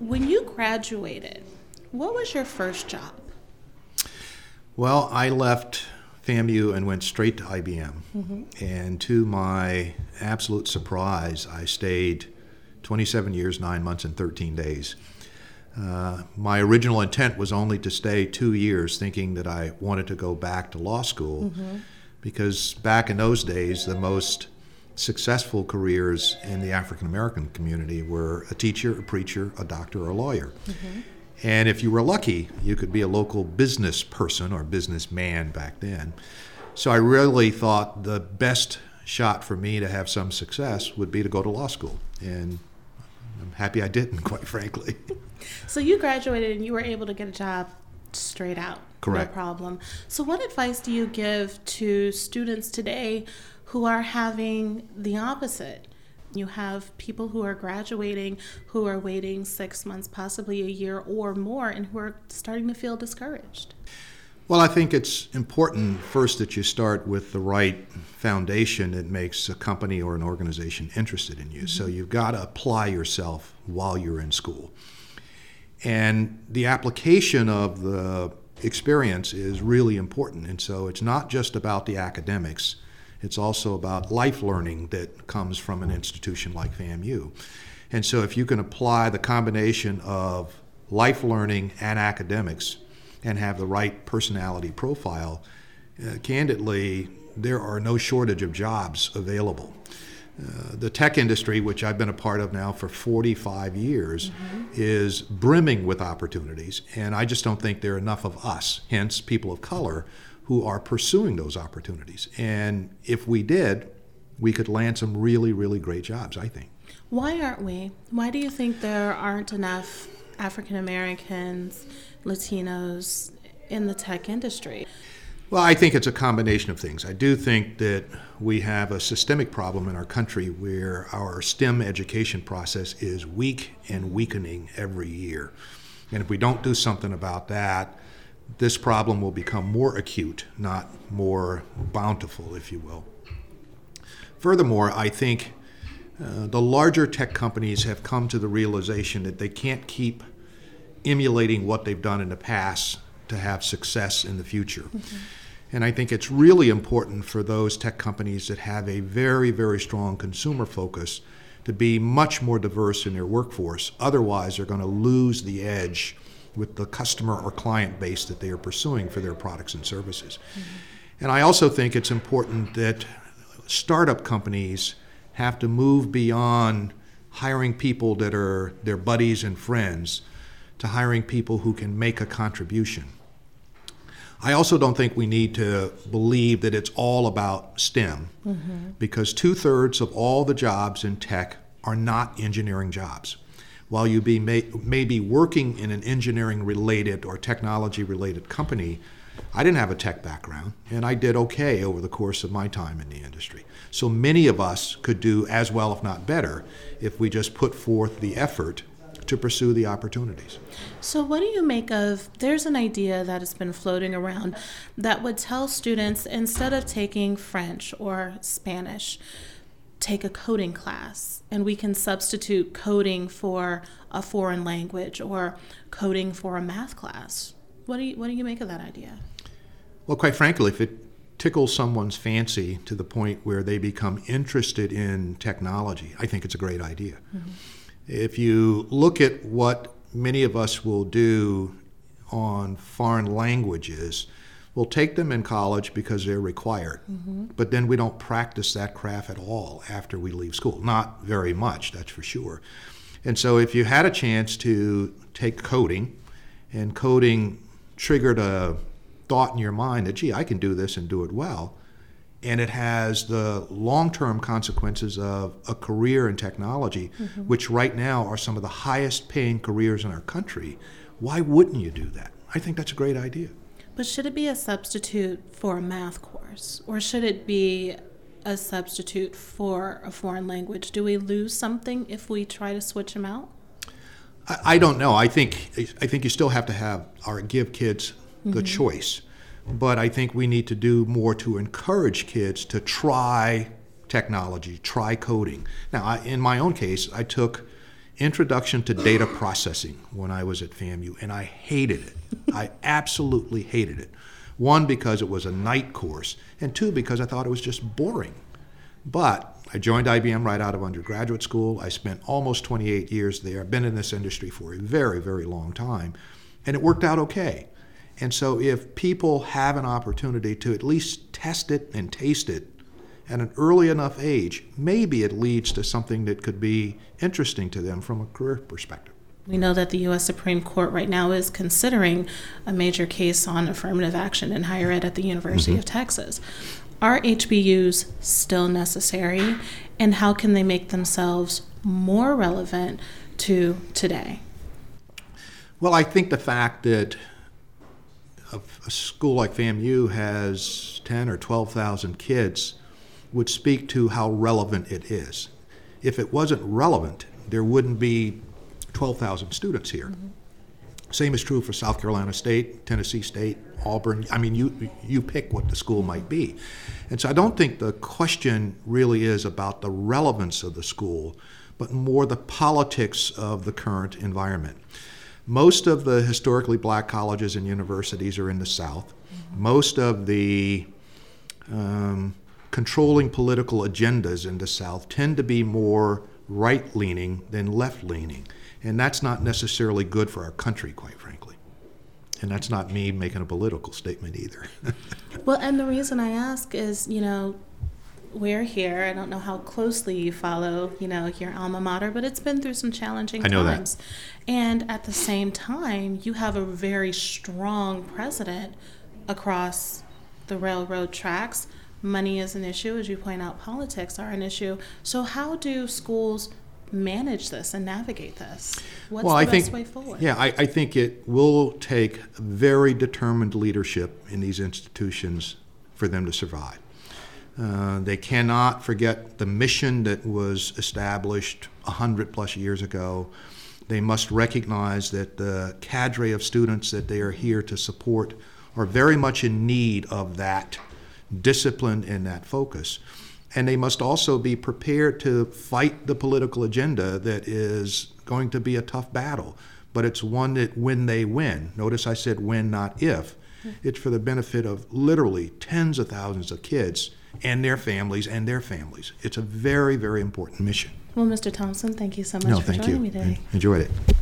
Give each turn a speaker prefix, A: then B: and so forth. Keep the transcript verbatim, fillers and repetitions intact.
A: when you graduated, what was your first job?
B: Well, I left FAMU and went straight to I B M. Mm-hmm. And to my absolute surprise, I stayed twenty-seven years, nine months, and thirteen days. Uh, my original intent was only to stay two years, thinking that I wanted to go back to law school, mm-hmm. because back in those days, the most successful careers in the African American community were a teacher, a preacher, a doctor, or a lawyer. Mm-hmm. And if you were lucky, you could be a local business person or businessman back then. So I really thought the best shot for me to have some success would be to go to law school. And I'm happy I didn't, quite frankly.
A: So you graduated and you were able to get a job straight out.
B: Correct.
A: No problem. So what advice do you give to students today who are having the opposite? You have people who are graduating who are waiting six months, possibly a year or more, and who are starting to feel discouraged.
B: Well, I think it's important first that you start with the right foundation that makes a company or an organization interested in you. Mm-hmm. So you've got to apply yourself while you're in school. And the application of the experience is really important. And so it's not just about the academics. It's also about life learning that comes from an institution like FAMU. And so if you can apply the combination of life learning and academics and have the right personality profile, uh, candidly, there are no shortage of jobs available. Uh, the tech industry, which I've been a part of now for forty-five years, mm-hmm. is brimming with opportunities, and I just don't think there are enough of us, hence people of color, who are pursuing those opportunities. And if we did, we could land some really, really great jobs, I think.
A: Why aren't we? Why do you think there aren't enough African Americans, Latinos in the tech industry?
B: Well, I think it's a combination of things. I do think that we have a systemic problem in our country where our STEM education process is weak and weakening every year. And if we don't do something about that, this problem will become more acute, not more bountiful, if you will. Furthermore, I think uh, the larger tech companies have come to the realization that they can't keep emulating what they've done in the past to have success in the future. Mm-hmm. And I think it's really important for those tech companies that have a very, very strong consumer focus to be much more diverse in their workforce. Otherwise, they're going to lose the edge with the customer or client base that they are pursuing for their products and services. Mm-hmm. And I also think it's important that startup companies have to move beyond hiring people that are their buddies and friends to hiring people who can make a contribution. I also don't think we need to believe that it's all about STEM, mm-hmm. because two-thirds of all the jobs in tech are not engineering jobs. While you be may, may be working in an engineering-related or technology-related company, I didn't have a tech background, and I did okay over the course of my time in the industry. So many of us could do as well, if not better, if we just put forth the effort to pursue the opportunities.
A: So what do you make of, there's an idea that has been floating around that would tell students, instead of taking French or Spanish, take a coding class, and we can substitute coding for a foreign language or coding for a math class. What do you, what do you make of that idea?
B: Well, quite frankly, if it tickles someone's fancy to the point where they become interested in technology, I think it's a great idea. Mm-hmm. If you look at what many of us will do on foreign languages, we'll take them in college because they're required, mm-hmm. but then we don't practice that craft at all after we leave school. Not very much, that's for sure. And so if you had a chance to take coding, and coding triggered a thought in your mind that, gee, I can do this and do it well, and it has the long-term consequences of a career in technology, mm-hmm. which right now are some of the highest paying careers in our country, why wouldn't you do that? I think that's a great idea.
A: But should it be a substitute for a math course, or should it be a substitute for a foreign language? Do we lose something if we try to switch them out?
B: I, I don't know. I think I think you still have to have or give kids the mm-hmm. choice. But I think we need to do more to encourage kids to try technology, try coding. Now, I, in my own case, I took Introduction to Data Processing when I was at FAMU, and I hated it. I absolutely hated it. One, because it was a night course, and two, because I thought it was just boring. But I joined I B M right out of undergraduate school. I spent almost twenty-eight years there. I've been in this industry for a very, very long time, and it worked out okay. And so if people have an opportunity to at least test it and taste it at an early enough age, maybe it leads to something that could be interesting to them from a career perspective.
A: We know that the U S Supreme Court right now is considering a major case on affirmative action in higher ed at the University mm-hmm. of Texas. Are H B Us still necessary, and how can they make themselves more relevant to today?
B: Well, I think the fact that a school like FAMU has ten or twelve thousand kids would speak to how relevant it is. If it wasn't relevant, there wouldn't be twelve thousand students here. Mm-hmm. Same is true for South Carolina State, Tennessee State, Auburn. I mean, you you pick what the school might be. And so I don't think the question really is about the relevance of the school, but more the politics of the current environment. Most of the historically black colleges and universities are in the South. Most of the um, controlling political agendas in the South tend to be more right-leaning than left-leaning. And that's not necessarily good for our country, quite frankly. And that's not me making a political statement either.
A: Well, and the reason I ask is, you know, we're here. I don't know how closely you follow, you know, your alma mater, but it's been through some challenging
B: I know
A: times.
B: That.
A: And at the same time, you have a very strong president across the railroad tracks. Money is an issue, as you point out, politics are an issue. So how do schools manage this and navigate this? What's
B: well,
A: the
B: I
A: best
B: think,
A: way forward?
B: Yeah, I, I think it will take very determined leadership in these institutions for them to survive. Uh, they cannot forget the mission that was established one hundred plus years ago. They must recognize that the cadre of students that they are here to support are very much in need of that discipline and that focus. And they must also be prepared to fight the political agenda that is going to be a tough battle. But it's one that when they win, notice I said when, not if, it's for the benefit of literally tens of thousands of kids and their families and their families. It's a very, very important mission.
A: Well, Mister Thompson, thank you so much
B: no,
A: for
B: thank
A: joining
B: you.
A: me today.
B: Enjoyed it.